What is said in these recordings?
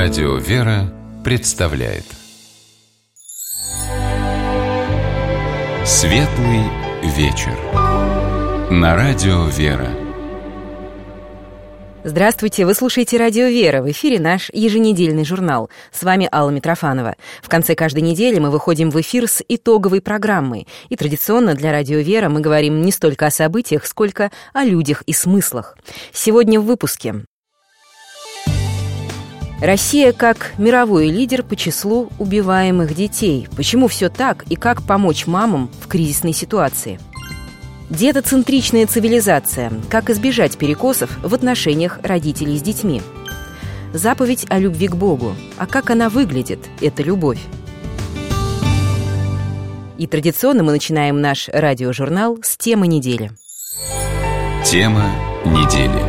Радио «Вера» представляет Светлый вечер на Радио «Вера». Здравствуйте, вы слушаете «Радио Вера». В эфире наш еженедельный журнал. С вами Алла Митрофанова. В конце каждой недели мы выходим в эфир с итоговой программой. И традиционно для «Радио Вера» мы говорим не столько о событиях, сколько о людях и смыслах. Сегодня в выпуске. Россия как мировой лидер по числу убиваемых детей. Почему все так и как помочь мамам в кризисной ситуации? Детоцентричная цивилизация. Как избежать перекосов в отношениях родителей с детьми? Заповедь о любви к Богу. А как она выглядит, эта любовь? И традиционно мы начинаем наш радиожурнал с темы недели. Тема недели.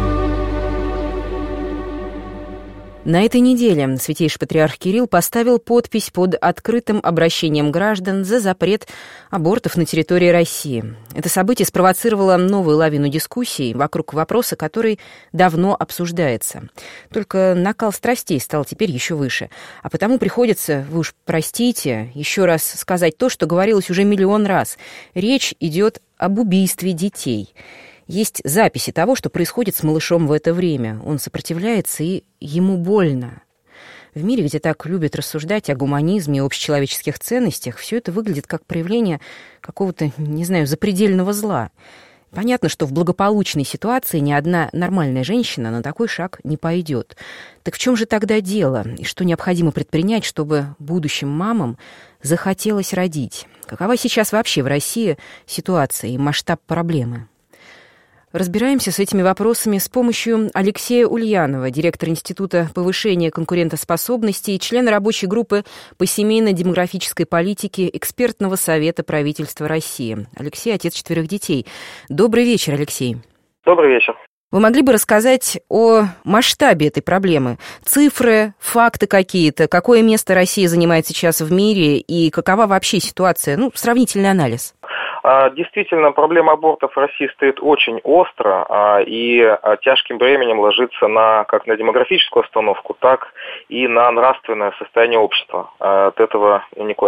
На этой неделе Святейший Патриарх Кирилл поставил подпись под открытым обращением граждан за запрет абортов на территории России. Это событие спровоцировало новую лавину дискуссий вокруг вопроса, который давно обсуждается. Только накал страстей стал теперь еще выше. А потому приходится, вы уж простите, еще раз сказать то, что говорилось уже миллион раз. Речь идет об убийстве детей. Есть записи того, что происходит с малышом в это время. Он сопротивляется, и ему больно. В мире, где так любят рассуждать о гуманизме и общечеловеческих ценностях, все это выглядит как проявление какого-то, не знаю, запредельного зла. Понятно, что в благополучной ситуации ни одна нормальная женщина на такой шаг не пойдет. Так в чем же тогда дело? И что необходимо предпринять, чтобы будущим мамам захотелось родить? Какова сейчас вообще в России ситуация и масштаб проблемы? Разбираемся с этими вопросами с помощью Алексея Ульянова, директора Института повышения конкурентоспособности и члена рабочей группы по семейно-демографической политике Экспертного совета правительства России. Алексей — отец 4 детей. Добрый вечер, Алексей. Добрый вечер. Вы могли бы рассказать о масштабе этой проблемы? Цифры, факты какие-то? Какое место Россия занимает сейчас в мире? И какова вообще ситуация? Сравнительный анализ. Действительно, проблема абортов в России стоит очень остро и тяжким бременем ложится как на демографическую остановку, так и на нравственное состояние общества. От этого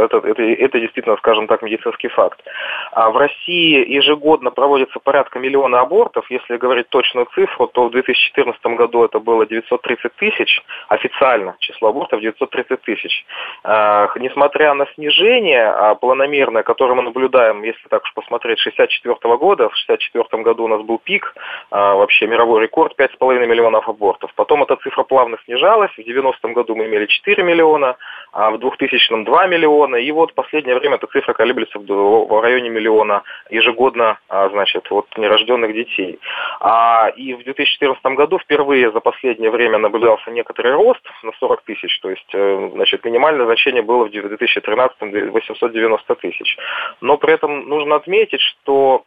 это действительно, скажем так, медицинский факт. В России ежегодно проводится порядка миллиона абортов. Если говорить точную цифру, то в 2014 году это было 930 тысяч, официально число абортов 930 тысяч. Несмотря на снижение планомерное, которое мы наблюдаем, если так посмотреть, 1964 года. В 1964 году у нас был пик, вообще мировой рекорд, 5,5 миллионов абортов. Потом эта цифра плавно снижалась. В 90-м году мы имели 4 миллиона, а в 2000-м 2 миллиона. И вот в последнее время эта цифра колеблется в районе миллиона ежегодно, нерожденных детей. И в 2014 году впервые за последнее время наблюдался некоторый рост на 40 тысяч. То есть, минимальное значение было в 2013-м 890 тысяч. Но при этом нужно отметить, что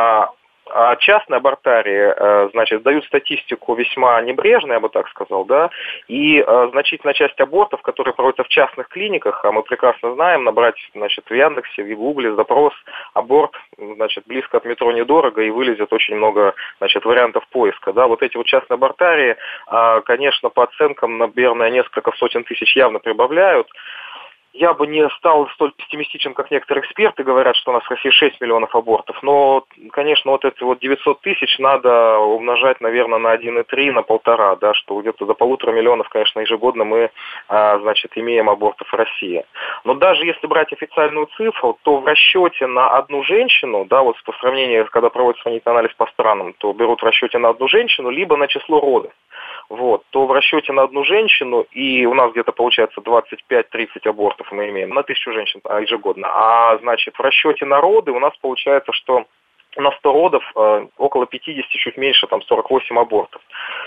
частные абортарии, дают статистику весьма небрежно, я бы так сказал, да, и значительная часть абортов, которые проводятся в частных клиниках, а мы прекрасно знаем, набрать, в Яндексе, в Гугле запрос «аборт», близко от метро недорого, и вылезет очень много, вариантов поиска, да, вот эти частные абортарии, конечно, по оценкам, наверное, несколько сотен тысяч явно прибавляют. Я бы не стал столь пессимистичен, как некоторые эксперты говорят, что у нас в России 6 миллионов абортов. Но, конечно, эти 900 тысяч надо умножать, наверное, на 1,3, на 1,5, да, что где-то до 1,5 миллионов, конечно, ежегодно мы, имеем абортов в России. Но даже если брать официальную цифру, то в расчете на одну женщину, да, по сравнению, когда проводится сравнительный анализ по странам, то берут в расчете на одну женщину, либо на число родов. То в расчете на одну женщину, и у нас где-то получается 25-30 абортов мы имеем на 1000 женщин ежегодно. В расчете на роды у нас получается, что на 100 родов около 50, чуть меньше, 48 абортов.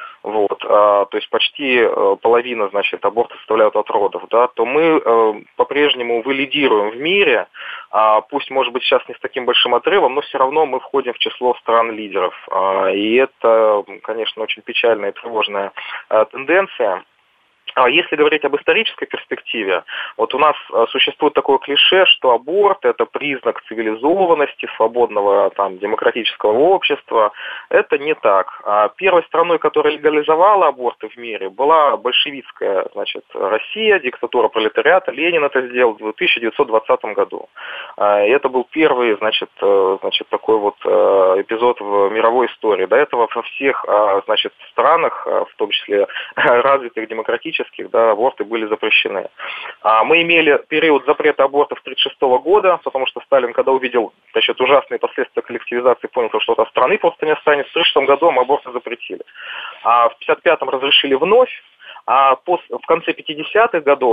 То есть почти половина, абортов составляют от родов, да, то мы по-прежнему лидируем в мире, пусть, может быть, сейчас не с таким большим отрывом, но все равно мы входим в число стран-лидеров. И это, конечно, очень печальная и тревожная тенденция. Если говорить об исторической перспективе, вот у нас существует такое клише, что аборт – это признак цивилизованности, свободного демократического общества. Это не так. Первой страной, которая легализовала аборты в мире, была большевистская, Россия, диктатура пролетариата. Ленин это сделал в 1920 году. И это был первый, такой вот эпизод в мировой истории. До этого во всех, странах, в том числе развитых демократических, аборты были запрещены. Мы имели период запрета абортов 1936 года, потому что Сталин, когда увидел ужасные последствия коллективизации, понял, что от страны просто не останется. В 1936 году аборты запретили. В 1955 разрешили вновь. В конце 50-х годов,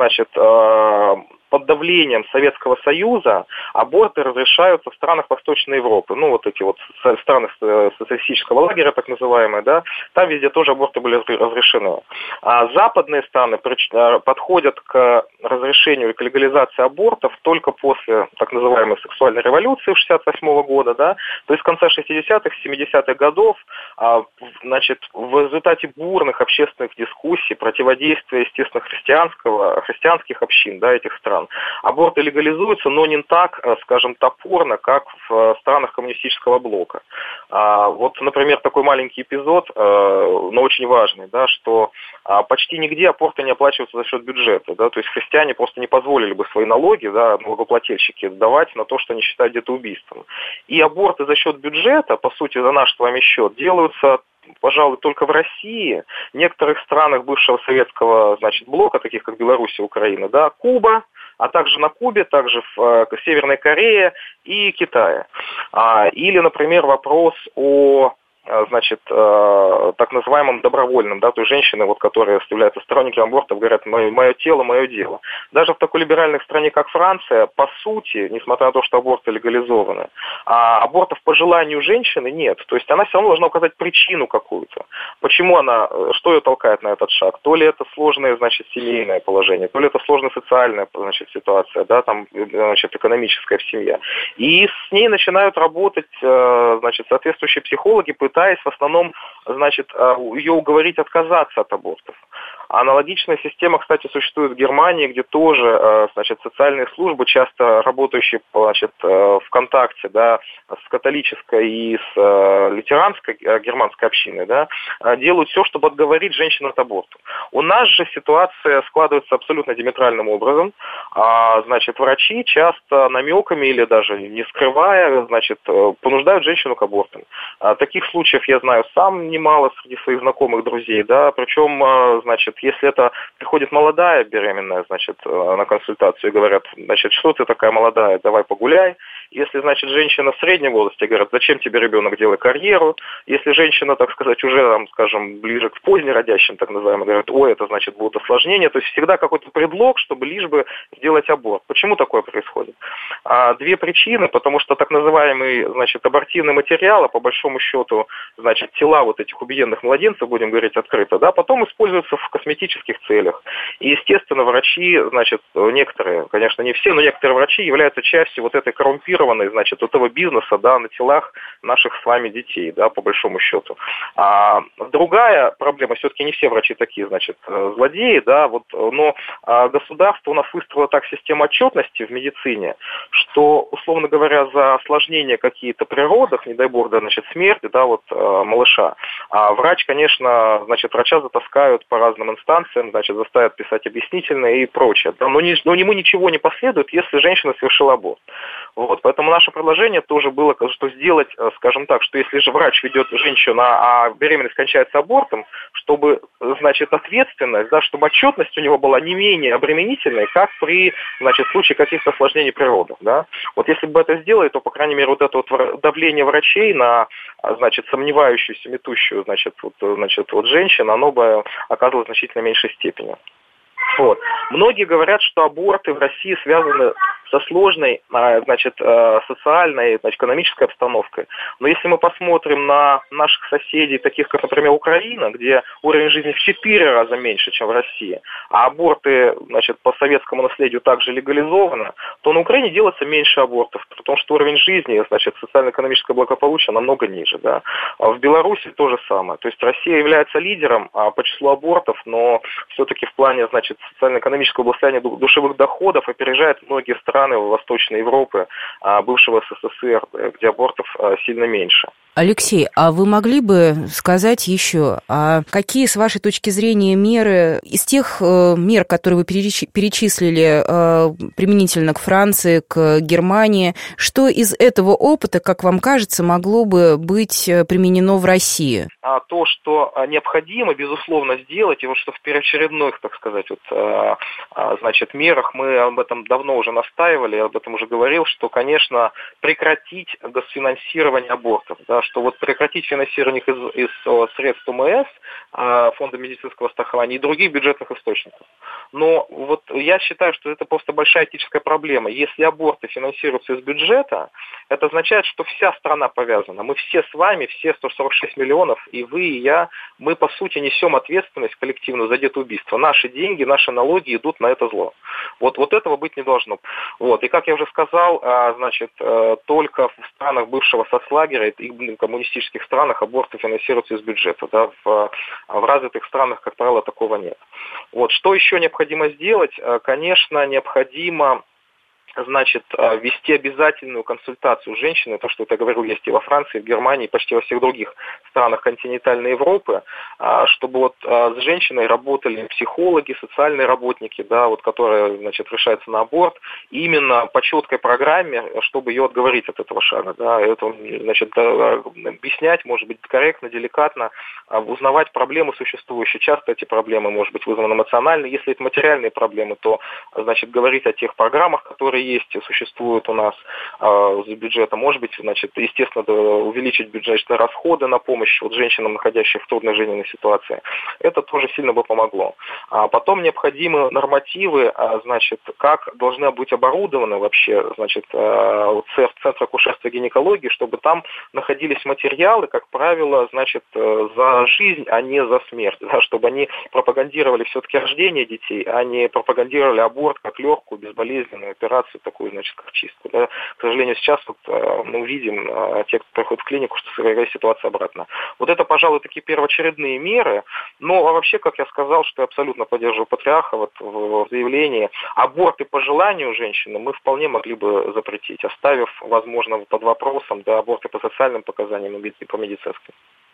под давлением Советского Союза аборты разрешаются в странах Восточной Европы. Эти страны социалистического лагеря, так называемые, там везде тоже аборты были разрешены. Западные страны подходят к разрешению и к легализации абортов только после так называемой сексуальной революции 1968 года, то есть с конца 60-х, 70-х годов, в результате бурных общественных дискуссий, противодействия, естественно, христианских общин, этих стран, аборты легализуются, но не так, топорно, как в странах коммунистического блока. Например, такой маленький эпизод, но очень важный, что почти нигде аборты не оплачиваются за счет бюджета, то есть христиане просто не позволили бы свои налоги, налогоплательщики, давать на то, что они считают где-то убийством. И аборты за счет бюджета, по сути, за наш с вами счет, делаются, пожалуй, только в России, в некоторых странах бывшего советского, блока, таких как Беларусь и Украина, Куба, а также на Кубе, также в Северной Корее и Китае. Или, например, вопрос о так называемым добровольным, то есть женщины, которые являются сторонниками абортов, говорят, мое тело, мое дело. Даже в такой либеральной стране, как Франция, по сути, несмотря на то, что аборты легализованы, абортов по желанию женщины нет. То есть она все равно должна указать причину какую-то. Почему она, что ее толкает на этот шаг? То ли это сложное, семейное положение, то ли это сложная социальная, ситуация, экономическая в семье. И с ней начинают работать, соответствующие психологи, пытаясь в основном, ее уговорить отказаться от абортов. Аналогичная система, кстати, существует в Германии, где тоже, социальные службы, часто работающие, в контакте, с католической и с лютеранской германской общиной, делают все, чтобы отговорить женщин от аборта. У нас же ситуация складывается абсолютно диаметральным образом. Врачи часто намеками или даже не скрывая, понуждают женщину к абортам. Таких случаев я знаю сам немало среди своих знакомых, друзей, причем, если это приходит молодая беременная, на консультацию и говорят, что ты такая молодая, давай погуляй. Если, женщина в среднем возрасте, говорят, зачем тебе ребенок, делай карьеру. Если женщина, так сказать, уже, ближе к позднеродящим, так называемым, говорят, это, будут осложнения. То есть всегда какой-то предлог, чтобы лишь бы сделать аборт. Почему такое происходит? Две причины, потому что так называемый, абортивный материал, по большому счету, тела этих убиенных младенцев, будем говорить открыто, потом используются в косметических целях. И, естественно, врачи, некоторые, конечно, не все, но некоторые врачи являются частью этой коррумпированной, этого бизнеса, на телах наших с вами детей, по большому счету. Другая проблема, все-таки не все врачи такие, злодеи, но государство у нас выстроило так систему отчетности в медицине, что, условно говоря, за осложнения какие-то при родах, не дай бог, смерть, малыша, врач, конечно, врача затаскают по разным инстанциям, заставят писать объяснительные и прочее. Но ему ничего не последует, если женщина совершила аборт. Поэтому наше предложение тоже было, что сделать, скажем так, что если же врач ведет женщину, а беременность кончается абортом, чтобы, ответственность, чтобы отчетность у него была не менее обременительной, как при, случае каких-то осложнений при родах, если бы это сделали, то, по крайней мере, это давление врачей на, сомневающуюся, метущую, женщину, оно бы оказывалось в значительно меньшей степени. Вот. Многие говорят, что аборты в России связаны со сложной, социальной, экономической обстановкой. Но если мы посмотрим на наших соседей, таких как, например, Украина, где уровень жизни в 4 раза меньше, чем в России, а аборты, по советскому наследию также легализованы, то на Украине делается меньше абортов, потому что уровень жизни, социально-экономическое благополучие намного ниже. Да? А в Беларуси то же самое. То есть Россия является лидером по числу абортов, но все-таки в плане, социально-экономического благосостояния душевых доходов опережает многие страны Восточной Европы, бывшего СССР, где абортов сильно меньше. Алексей, а вы могли бы сказать еще, какие, с вашей точки зрения, меры из тех мер, которые вы перечислили применительно к Франции, к Германии, что из этого опыта, как вам кажется, могло бы быть применено в России? То, что необходимо, безусловно, сделать, и что в первоочередных, мерах мы об этом давно уже настаивали, я об этом уже говорил, что, конечно, прекратить госфинансирование абортов, да, что прекратить финансирование их из средств ОМС, Фонда медицинского страхования и других бюджетных источников. Но я считаю, что это просто большая этическая проблема. Если аборты финансируются из бюджета, это означает, что вся страна повязана. Мы все с вами, все 146 миллионов, и вы, и я, мы, по сути, несем ответственность коллективную за детоубийство. Наши деньги, наши налоги идут на это зло. Вот этого быть не должно. И как я уже сказал, только в странах бывшего соцлагеря и коммунистических странах аборты финансируются из бюджета. Да? В развитых странах, как правило, такого нет. Что еще необходимо сделать? Конечно, необходимо ввести обязательную консультацию с женщиной, то, что я говорил, есть и во Франции, и в Германии, и почти во всех других странах континентальной Европы, чтобы с женщиной работали психологи, социальные работники, да, которые, решаются на аборт, и именно по четкой программе, чтобы ее отговорить от этого шага, да, это, объяснять, может быть, корректно, деликатно, узнавать проблемы существующие. Часто эти проблемы, может быть, вызваны эмоционально. Если это материальные проблемы, то, говорить о тех программах, которые существуют у нас с бюджета, может быть, естественно, увеличить бюджетные расходы на помощь женщинам, находящимся в трудной жизненной ситуации. Это тоже сильно бы помогло. Потом необходимы нормативы, как должны быть оборудованы вообще, центры акушерства и гинекологии, чтобы там находились материалы, как правило, за жизнь, а не за смерть, да, чтобы они пропагандировали все-таки рождение детей, а не пропагандировали аборт как легкую, безболезненную операцию, такую, как чистку. Да. К сожалению, сейчас мы видим, те, кто приходит в клинику, что ситуация обратная. Это, пожалуй, такие первоочередные меры. Но вообще, как я сказал, что я абсолютно поддерживаю патриарха в заявлении, аборты по желанию женщины мы вполне могли бы запретить, оставив, возможно, под вопросом, да, аборты по социальным показаниям и по медицинским.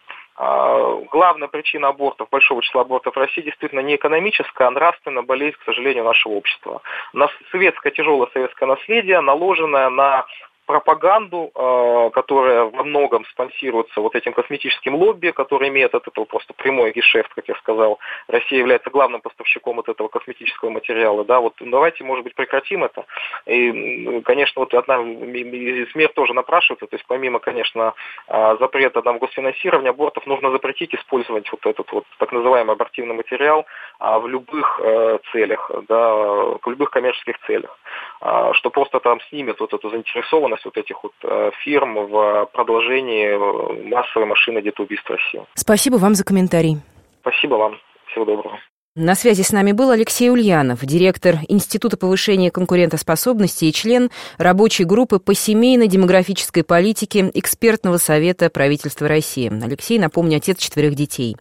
Главная причина абортов, большого числа абортов в России, действительно не экономическая, а нравственная болезнь, к сожалению, нашего общества. Тяжелое советское наследие, наложенное на пропаганду, которая во многом спонсируется этим косметическим лобби, который имеет от этого просто прямой гешефт, как я сказал. Россия является главным поставщиком этого косметического материала. Да, давайте, может быть, прекратим это. И, конечно, одна из мер тоже напрашивается. То есть, помимо, конечно, запрета на госфинансирование абортов, нужно запретить использовать этот так называемый абортивный материал в любых целях, да, в любых коммерческих целях, что просто там снимет эту заинтересованность этих фирм в продолжении массовой машины детоубийства России. Спасибо вам за комментарий. Спасибо вам. Всего доброго. На связи с нами был Алексей Ульянов, директор Института повышения конкурентоспособности и член рабочей группы по семейно-демографической политике экспертного совета правительства России. Алексей, напомню, отец 4 детей.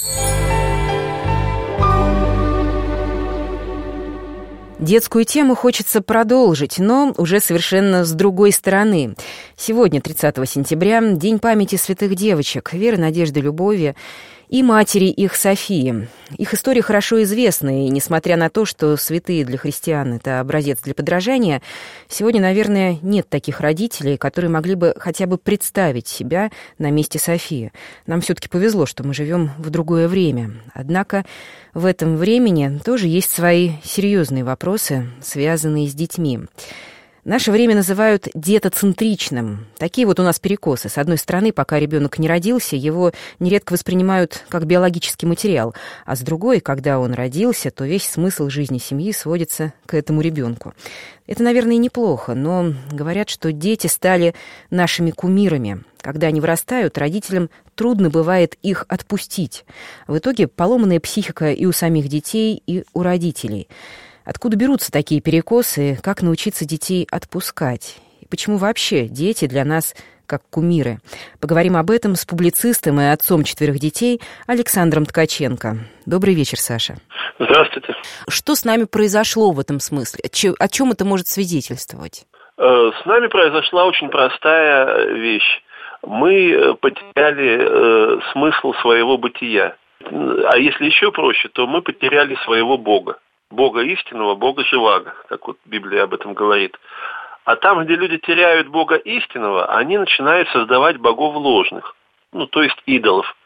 Детскую тему хочется продолжить, но уже совершенно с другой стороны. Сегодня, 30 сентября, День памяти святых девочек Веры, Надежды, Любови и матери их Софии. Их история хорошо известна, и несмотря на то, что святые для христиан – это образец для подражания, сегодня, наверное, нет таких родителей, которые могли бы хотя бы представить себя на месте Софии. Нам все-таки повезло, что мы живем в другое время. Однако в этом времени тоже есть свои серьезные вопросы, связанные с детьми. Наше время называют детоцентричным. Такие вот у нас перекосы. С одной стороны, пока ребенок не родился, его нередко воспринимают как биологический материал, а с другой, когда он родился, то весь смысл жизни семьи сводится к этому ребенку. Это, наверное, неплохо, но говорят, что дети стали нашими кумирами. Когда они вырастают, родителям трудно бывает их отпустить. В итоге поломанная психика и у самих детей, и у родителей. Откуда берутся такие перекосы, как научиться детей отпускать? И почему вообще дети для нас как кумиры? Поговорим об этом с публицистом и отцом 4 детей Александром Ткаченко. Добрый вечер, Саша. Здравствуйте. Что с нами произошло в этом смысле? О чем это может свидетельствовать? С нами произошла очень простая вещь. Мы потеряли смысл своего бытия. А если еще проще, то мы потеряли своего Бога. Бога истинного, Бога живаго, как вот Библия об этом говорит. А там, где люди теряют Бога истинного, они начинают создавать богов ложных, то есть идолов.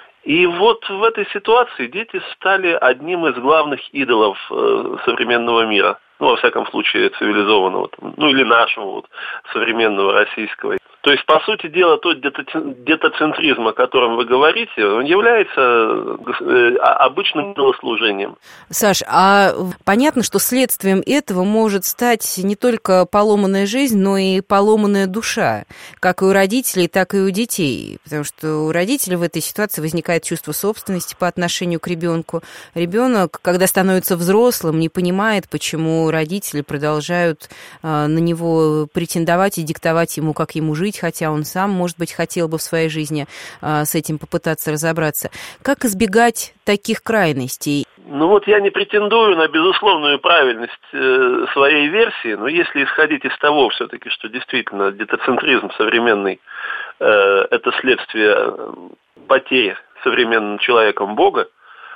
И вот в этой ситуации дети стали одним из главных идолов современного мира. Во всяком случае, цивилизованного, или нашего, современного российского. То есть, по сути дела, тот детоцентризм, о котором вы говорите, он является обычным идолослужением. Саш, а понятно, что следствием этого может стать не только поломанная жизнь, но и поломанная душа, как и у родителей, так и у детей. Потому что у родителей в этой ситуации возникает чувство собственности по отношению к ребенку. Ребенок, когда становится взрослым, не понимает, почему родители продолжают на него претендовать и диктовать ему, как ему жить, хотя он сам, может быть, хотел бы в своей жизни с этим попытаться разобраться. Как избегать таких крайностей? Я не претендую на безусловную правильность своей версии, но если исходить из того все-таки, что действительно детоцентризм современный – это следствие потери современным человеком Бога,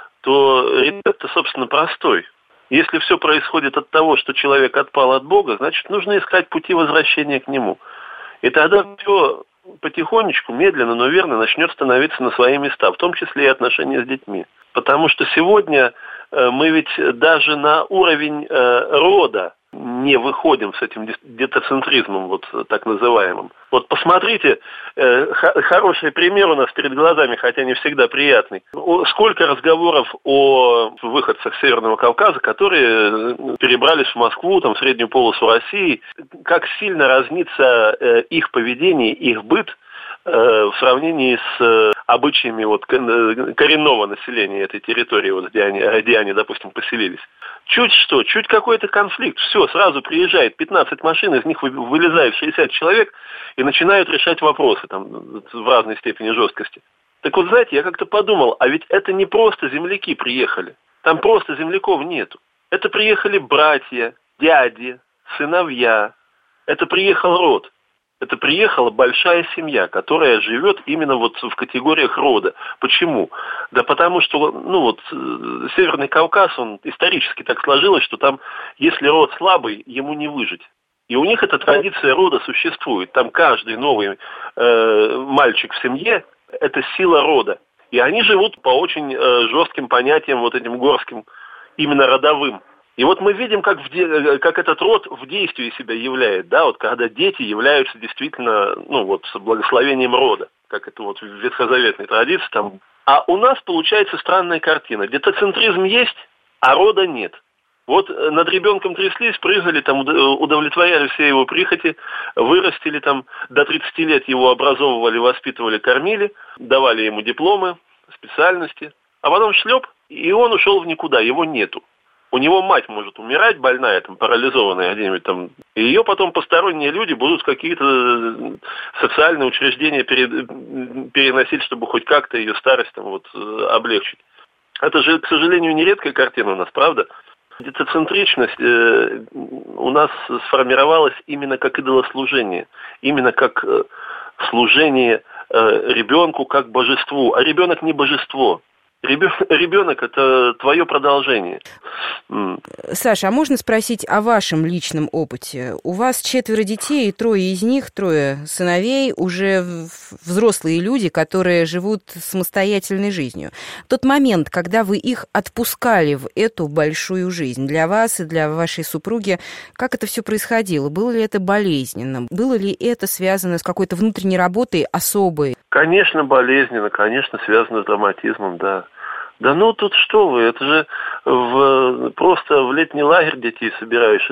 то рецепт, собственно, простой. Если все происходит от того, что человек отпал от Бога, значит, нужно искать пути возвращения к Нему. И тогда все потихонечку, медленно, но верно начнет становиться на свои места, в том числе и отношения с детьми. Потому что сегодня мы ведь даже на уровень рода не выходим с этим детоцентризмом, так называемым. Посмотрите, хороший пример у нас перед глазами, хотя не всегда приятный. Сколько разговоров о выходцах Северного Кавказа, которые перебрались в Москву, в среднюю полосу России, как сильно разнится их поведение, их быт в сравнении с обычаями коренного населения этой территории, где они, допустим, поселились. Чуть какой-то конфликт, все, сразу приезжает 15 машин, из них вылезает 60 человек и начинают решать вопросы в разной степени жесткости. Так знаете, я как-то подумал, а ведь это не просто земляки приехали, там просто земляков нету. Это приехали братья, дяди, сыновья, это приехал род. Это приехала большая семья, которая живет именно в категориях рода. Почему? Да потому что, Северный Кавказ, он исторически так сложилось, что там, если род слабый, ему не выжить. И у них эта традиция рода существует. Там каждый новый мальчик в семье – это сила рода. И они живут по очень жестким понятиям, этим горским, именно родовым. И мы видим, как этот род в действии себя являет, когда дети являются действительно, благословением рода, как это в ветхозаветной традиции там. А у нас получается странная картина. Детоцентризм есть, а рода нет. Над ребенком тряслись, прыгали, удовлетворяли все его прихоти, вырастили до 30 лет его образовывали, воспитывали, кормили, давали ему дипломы, специальности, а потом шлеп, и он ушел в никуда, его нету. У него мать может умирать, больная, парализованная где-нибудь и ее потом посторонние люди будут в какие-то социальные учреждения переносить, чтобы хоть как-то ее старость облегчить. Это же, к сожалению, нередкая картина у нас, правда? Детоцентричность у нас сформировалась именно как идолослужение, именно как служение ребенку как божеству. А ребенок не божество. Ребенок – это твое продолжение. Саша, а можно спросить о вашем личном опыте? У вас 4 детей, и 3 из них, 3 сыновей, уже взрослые люди, которые живут самостоятельной жизнью. В тот момент, когда вы их отпускали в эту большую жизнь, для вас и для вашей супруги, как это все происходило? Было ли это болезненно? Было ли это связано с какой-то внутренней работой особой? Конечно, болезненно, конечно, связано с драматизмом, да. Да ну тут что вы, это же просто в летний лагерь детей собираешь,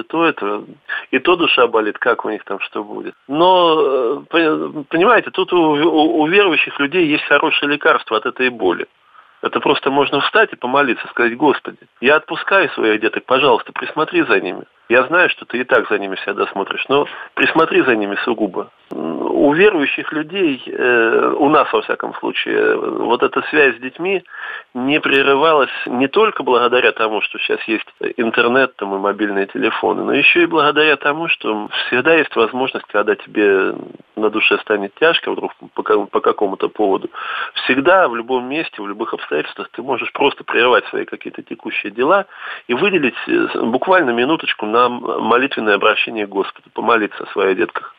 и то душа болит, как у них там что будет. Но, понимаете, тут у верующих людей есть хорошее лекарство от этой боли. Это просто можно встать и помолиться, сказать: Господи, я отпускаю своих деток, пожалуйста, присмотри за ними. Я знаю, что ты и так за ними всегда смотришь, но присмотри за ними сугубо. У верующих людей, у нас во всяком случае, вот эта связь с детьми не прерывалась не только благодаря тому, что сейчас есть интернет там, и мобильные телефоны, но еще и благодаря тому, что всегда есть возможность, когда тебе на душе станет тяжко вдруг по какому-то поводу, всегда в любом месте, в любых обстоятельствах ты можешь просто прервать свои какие-то текущие дела и выделить буквально минуточку на молитвенное обращение к Господу, помолиться о своих детках.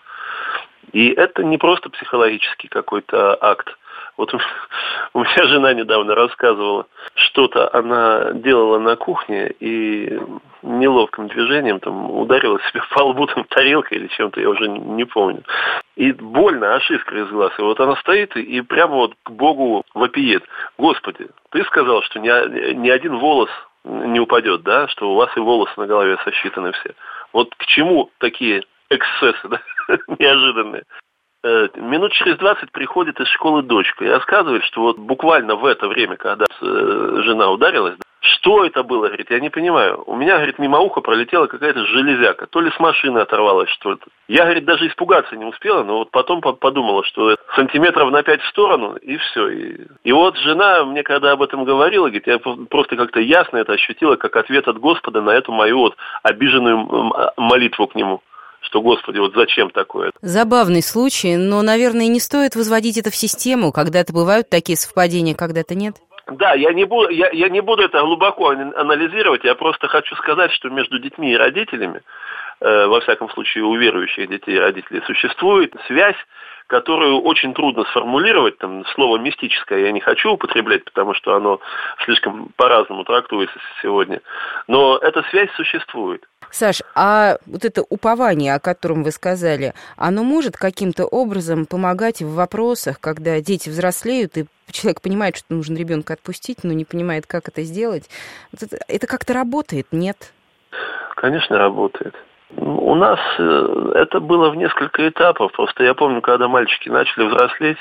И это не просто психологический какой-то акт. Вот у меня жена недавно рассказывала, что-то она делала на кухне и неловким движением там ударила себе по лбу там тарелкой или чем-то, я уже не помню. И больно, аж искры из глаз. И вот она стоит и прямо вот к Богу вопиет: Господи, ты сказал, что ни один волос не упадет, да, что у вас и волосы на голове сосчитаны все. Вот к чему такие эксцессы, да, неожиданные? Минут через 20 приходит из школы дочка и рассказывает, что вот буквально в это время, когда жена ударилась, что это было, говорит, я не понимаю. У меня, говорит, мимо уха пролетела какая-то железяка, то ли с машины оторвалась, что это. Я, говорит, даже испугаться не успела, но вот потом подумала, что сантиметров на 5 в сторону, и все. И вот жена мне, когда об этом говорила, говорит, я просто как-то ясно это ощутила, как ответ от Господа на эту мою вот обиженную молитву к Нему. Что, Господи, вот зачем такое? Забавный случай, но, наверное, не стоит возводить это в систему. Когда-то бывают такие совпадения, когда-то нет. Да, я не буду это глубоко анализировать, я просто хочу сказать, что между детьми и родителями, во всяком случае у верующих детей и родителей, существует связь, которую очень трудно сформулировать, там, слово «мистическое» я не хочу употреблять, потому что оно слишком по-разному трактуется сегодня, но эта связь существует. Саш, а вот это упование, о котором вы сказали, оно может каким-то образом помогать в вопросах, когда дети взрослеют, и человек понимает, что нужно ребенка отпустить, но не понимает, как это сделать? Это как-то работает, нет? Конечно, работает. У нас это было в несколько этапов. Просто я помню, когда мальчики начали взрослеть,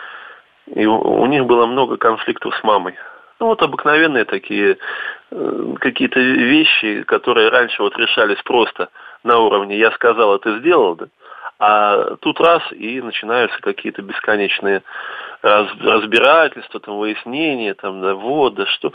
и у них было много конфликтов с мамой. Ну, вот обыкновенные такие какие-то вещи, которые раньше вот решались просто на уровне «я сказал, а ты сделал», да? А тут раз, и начинаются какие-то бесконечные разбирательства, там, выяснения, там, да, вот, да, что.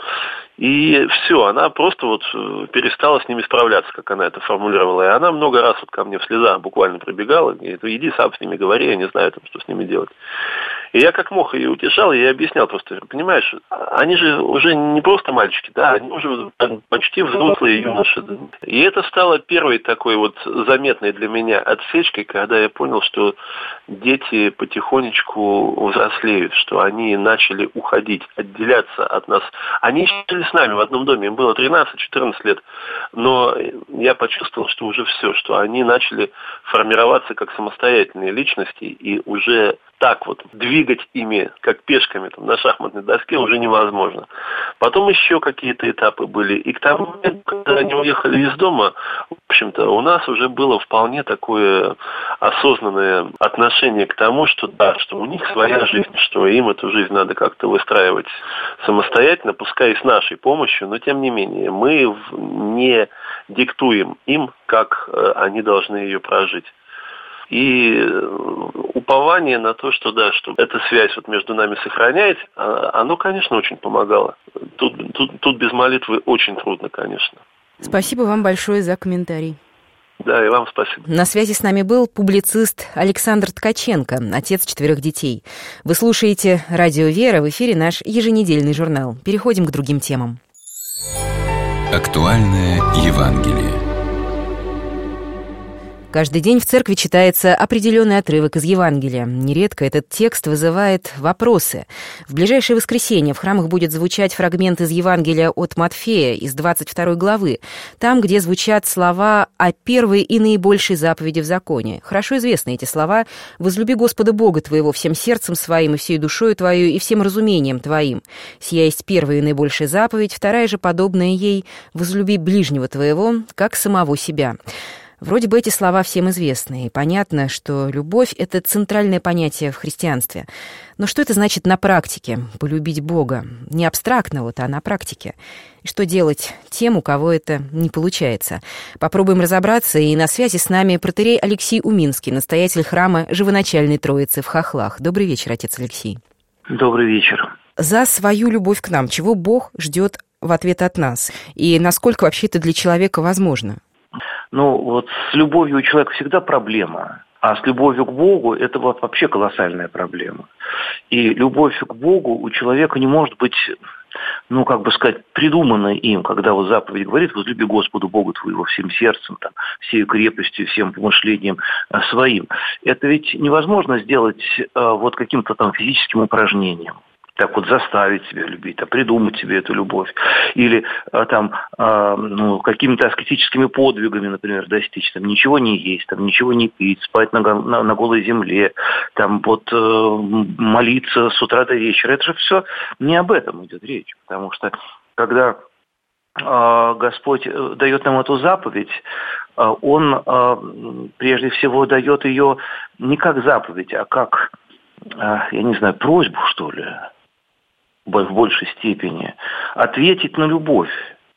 И все, она просто вот перестала с ними справляться, как она это формулировала. И она много раз вот ко мне в слезах буквально прибегала, и говорит: иди сам с ними говори, я не знаю, там, что с ними делать. И я как мог ее утешал, и я объяснял просто, понимаешь, они же уже не просто мальчики, да, они уже почти взрослые юноши. Да? И это стало первой такой вот заметной для меня отсечкой, когда я понял, что дети потихонечку взрослеют, что они начали уходить, отделяться от нас. Они жили с нами в одном доме, им было 13-14 лет, но я почувствовал, что уже все, что они начали формироваться как самостоятельные личности, и уже так вот двигать ими, как пешками там, на шахматной доске, уже невозможно. Потом еще какие-то этапы были. И к тому моменту, когда они уехали из дома, в общем-то, у нас уже было вполне такое осознанное отношение к тому, что да, что у них своя жизнь, что им эту жизнь надо как-то выстраивать самостоятельно, пускай и с нашей помощью, но тем не менее мы не диктуем им, как они должны ее прожить. И упование на то, что да, что эта связь вот между нами сохраняется, оно, конечно, очень помогало. Тут без молитвы очень трудно, конечно. Спасибо вам большое за комментарий. Да, и вам спасибо. На связи с нами был публицист Александр Ткаченко, отец 4 детей. Вы слушаете «Радио Вера», в эфире наш еженедельный журнал. Переходим к другим темам. Актуальное Евангелие. Каждый день в церкви читается определенный отрывок из Евангелия. Нередко этот текст вызывает вопросы. В ближайшее воскресенье в храмах будет звучать фрагмент из Евангелия от Матфея, из 22 главы, там, где звучат слова о первой и наибольшей заповеди в законе. Хорошо известны эти слова: «Возлюби Господа Бога твоего всем сердцем своим и всей душою твою и всем разумением твоим. Сия есть первая и наибольшая заповедь, вторая же, подобная ей: возлюби ближнего твоего, как самого себя». Вроде бы эти слова всем известны, и понятно, что любовь — это центральное понятие в христианстве. Но что это значит на практике — полюбить Бога? Не абстрактно вот, а на практике. И что делать тем, у кого это не получается? Попробуем разобраться, и на связи с нами протоиерей Алексий Уминский, настоятель храма Живоначальной Троицы в Хохлах. Добрый вечер, отец Алексий. Добрый вечер. За свою любовь к нам чего Бог ждет в ответ от нас? И насколько вообще это для человека возможно? Ну, вот с любовью у человека всегда проблема, а с любовью к Богу это вот вообще колоссальная проблема. И любовь к Богу у человека не может быть, ну, как бы сказать, придуманной им, когда вот заповедь говорит: возлюби Господу Богу твоего всем сердцем, там, всей крепостью, всем помышлением своим. Это ведь невозможно сделать вот каким-то там физическим упражнением. Так вот заставить себя любить, придумать себе эту любовь. Или там какими-то аскетическими подвигами, например, достичь. Там ничего не есть, там ничего не пить, спать на голой земле, там вот молиться с утра до вечера. Это же все не об этом идет речь. Потому что когда Господь дает нам эту заповедь, Он прежде всего дает ее не как заповедь, а как, я не знаю, просьбу, что ли, в большей степени, ответить на любовь.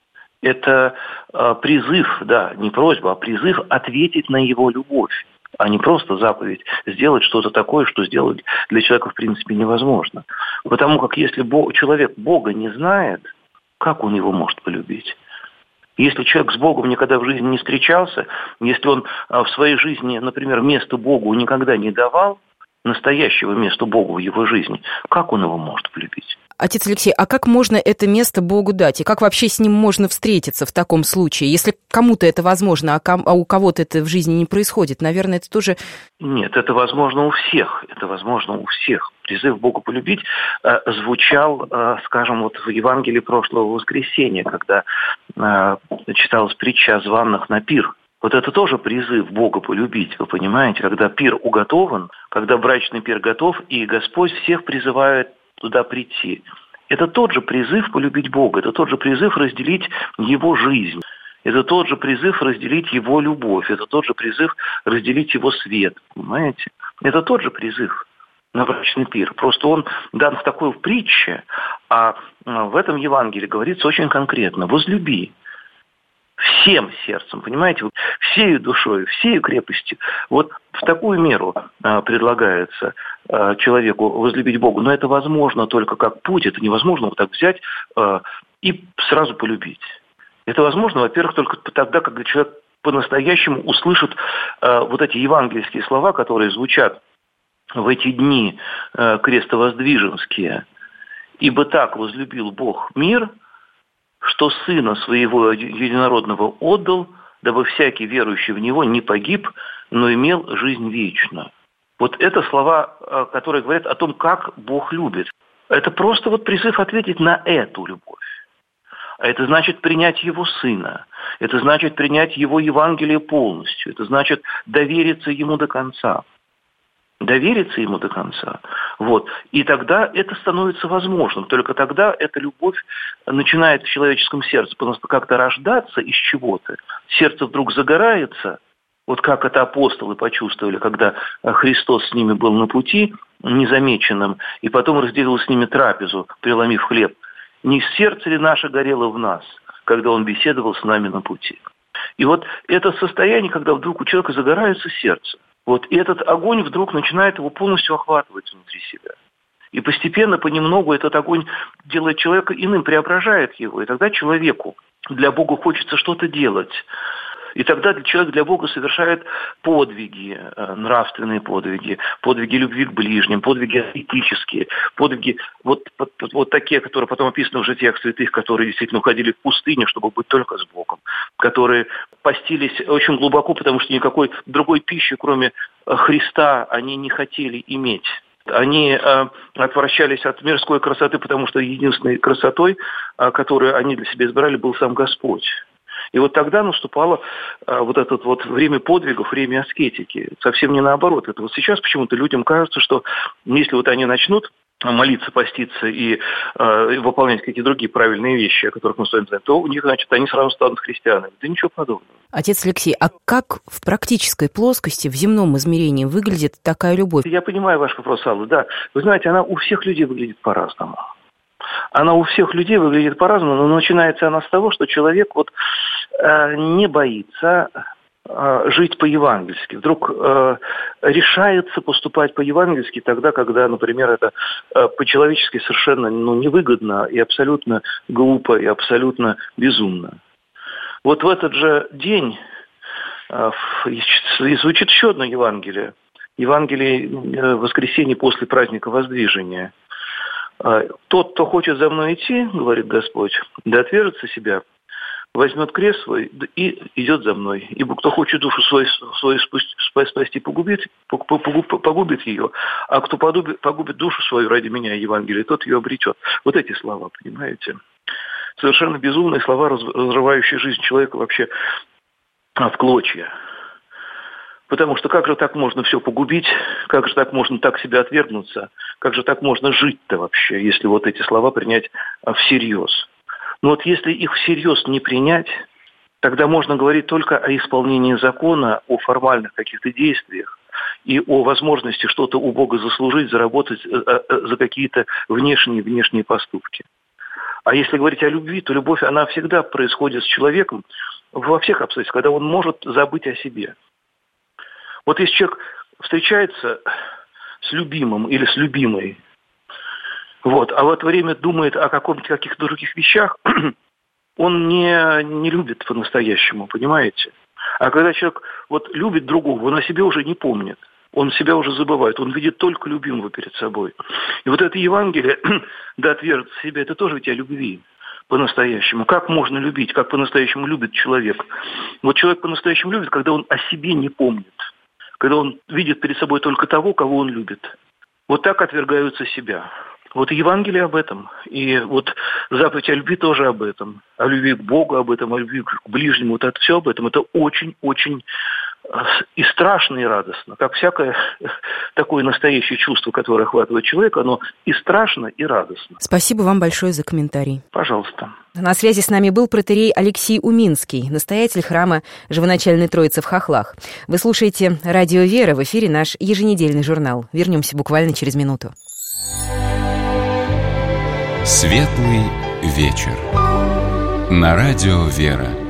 Это призыв, да, не просьба, а призыв ответить на его любовь, а не просто заповедь сделать что-то такое, что сделать для человека в принципе невозможно. Потому как если человек Бога не знает, как он его может полюбить? Если человек с Богом никогда в жизни не встречался, если он в своей жизни, например, место Богу никогда не давал, настоящего места Богу в его жизни, как он его может полюбить? Отец Алексей, а как можно это место Богу дать? И как вообще с ним можно встретиться в таком случае? Если кому-то это возможно, а у кого-то это в жизни не происходит, наверное, это тоже... Нет, это возможно у всех. Это возможно у всех. Призыв Бога полюбить звучал, скажем, вот в Евангелии прошлого воскресенья, когда читалась притча о званых на пир. Вот это тоже призыв Бога полюбить, вы понимаете? Когда пир уготован, когда брачный пир готов, и Господь всех призывает туда прийти. Это тот же призыв полюбить Бога, это тот же призыв разделить Его жизнь, это тот же призыв разделить Его любовь, это тот же призыв разделить Его свет, понимаете? Это тот же призыв на брачный пир. Просто он дан в такой притче, а в этом Евангелии говорится очень конкретно: возлюби всем сердцем, понимаете, вот, всею душой, всею крепостью. Вот в такую меру предлагается человеку возлюбить Бога. Но это возможно только как путь, это невозможно вот так взять и сразу полюбить. Это возможно, во-первых, только тогда, когда человек по-настоящему услышит вот эти евангельские слова, которые звучат в эти дни крестовоздвиженские. «Ибо так возлюбил Бог мир, что Сына Своего Единородного отдал, дабы всякий верующий в Него не погиб, но имел жизнь вечную». Вот это слова, которые говорят о том, как Бог любит. Это просто вот призыв ответить на эту любовь. А это значит принять Его Сына. Это значит принять Его Евангелие полностью. Это значит довериться Ему до конца. Довериться Ему до конца. Вот. И тогда это становится возможным. Только тогда эта любовь начинает в человеческом сердце просто как-то рождаться из чего-то. Сердце вдруг загорается, вот как это апостолы почувствовали, когда Христос с ними был на пути, незамеченным, и потом разделил с ними трапезу, преломив хлеб. Не сердце ли наше горело в нас, когда Он беседовал с нами на пути? И вот это состояние, когда вдруг у человека загорается сердце, вот, и этот огонь вдруг начинает его полностью охватывать внутри себя. И постепенно, понемногу этот огонь делает человека иным, преображает его. И тогда человеку для Бога хочется что-то делать. И тогда человек для Бога совершает подвиги, нравственные подвиги, подвиги любви к ближним, подвиги этические, подвиги вот такие, которые потом описаны в житиях святых, которые действительно уходили в пустыню, чтобы быть только с Богом, которые постились очень глубоко, потому что никакой другой пищи, кроме Христа, они не хотели иметь. Они отвращались от мирской красоты, потому что единственной красотой, которую они для себя избрали, был сам Господь. И вот тогда наступало вот это вот время подвигов, время аскетики. Совсем не наоборот. Это вот сейчас почему-то людям кажется, что если вот они начнут молиться, поститься и выполнять какие-то другие правильные вещи, о которых мы с вами знаем, то у них, значит, они сразу станут христианами. Да ничего подобного. Отец Алексей, а как в практической плоскости, в земном измерении выглядит такая любовь? Я понимаю ваш вопрос, Алла, да. Вы знаете, она у всех людей выглядит по-разному. Она у всех людей выглядит по-разному, но начинается она с того, что человек вот не боится жить по-евангельски. Вдруг решается поступать по-евангельски тогда, когда, например, это по-человечески совершенно невыгодно и абсолютно глупо, и абсолютно безумно. Вот в этот же день звучит еще одно Евангелие. Евангелие воскресенья после праздника Воздвижения. «Тот, кто хочет за мной идти, — говорит Господь, — да отвержется себя, возьмет крест свой и идет за мной. Ибо кто хочет душу свою спасти, погубит ее, а кто погубит душу свою ради меня, Евангелие, тот ее обретет». Вот эти слова, понимаете? Совершенно безумные слова, разрывающие жизнь человека вообще в клочья. Потому что как же так можно все погубить, как же так можно так себя отвергнуться, как же так можно жить-то вообще, если вот эти слова принять всерьез. Но вот если их всерьез не принять, тогда можно говорить только о исполнении закона, о формальных каких-то действиях и о возможности что-то у Бога заслужить, заработать за какие-то внешние поступки. А если говорить о любви, то любовь, она всегда происходит с человеком во всех обстоятельствах, когда он может забыть о себе. Вот если человек встречается с любимым или с любимой, вот, а в это время думает о каких-то других вещах, он не любит по-настоящему, понимаете? А когда человек вот любит другого, он о себе уже не помнит, он себя уже забывает, он видит только любимого перед собой. И вот это Евангелие, да отвержется себя, это тоже ведь о любви по-настоящему. Как можно любить, как по-настоящему любит человек? Вот человек по-настоящему любит, когда он о себе не помнит, когда он видит перед собой только того, кого он любит. Вот так отвергаются себя. Вот Евангелие об этом. И вот заповедь о любви тоже об этом. О любви к Богу об этом, о любви к ближнему. Вот это все об этом. Это очень-очень и страшно, и радостно. Как всякое такое настоящее чувство, которое охватывает человека, оно и страшно, и радостно. Спасибо вам большое за комментарий. Пожалуйста. На связи с нами был протоиерей Алексей Уминский, настоятель храма Живоначальной Троицы в Хохлах. Вы слушаете «Радио Вера», в эфире наш еженедельный журнал. Вернемся буквально через минуту. Светлый вечер. На радио «Вера».